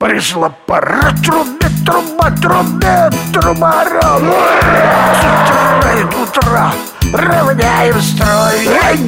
Пришла пора трубе, труба, Утро, утро, равняем строй.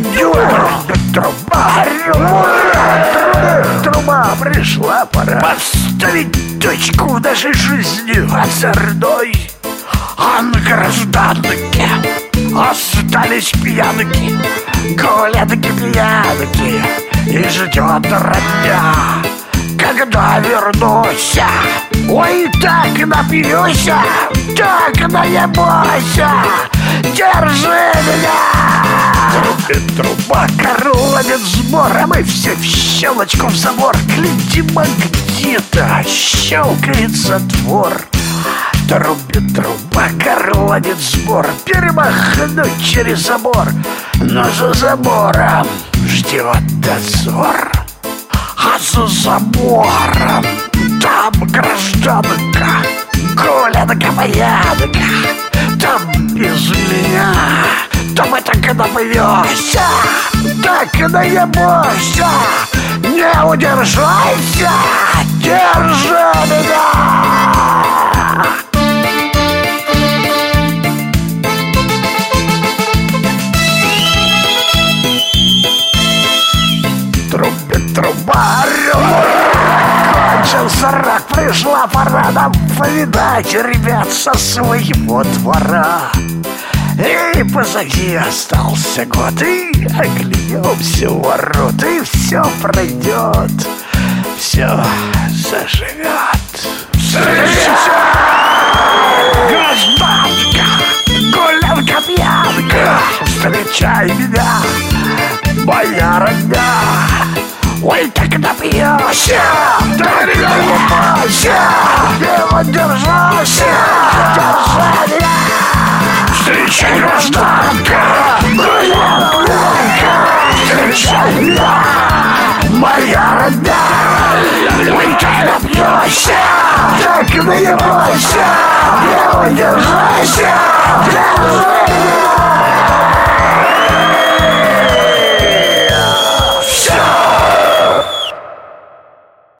Труба, пришла пора поставить точку в нашей жизни озорной. А на гражданке остались пьянки, гулянки-пьянки, и ждет родня, когда вернусь. Ой, так напьюся, так наебуся, держи меня. Трубит труба, корловит сбор, а мы все в щелочку в забор. Глядим, а где-то щелкает затвор. Трубит труба, горланит сбор, перемахнуть через забор, но за забором ждет дозор. А за забором там гражданка, гулянка-пьянка, там без меня, там мы так напьемся, так наебуся, не удержайся, держи меня. Трубит труба, кончился рак, пришла пора нам повидать ребят со своего двора. И позади остался год, и оглянемся в ворот, и все пройдет, все заживет. Встречай, гражданка, гулянка-пьянка, встречай меня, моя родня. Ой, так напьешься, так наебайся, не удержайся, держи меня. Встречай, гражданка, гулянка, встречай меня, моя родня. Ой, так напьешься, так наебайся, не удержайся, держи.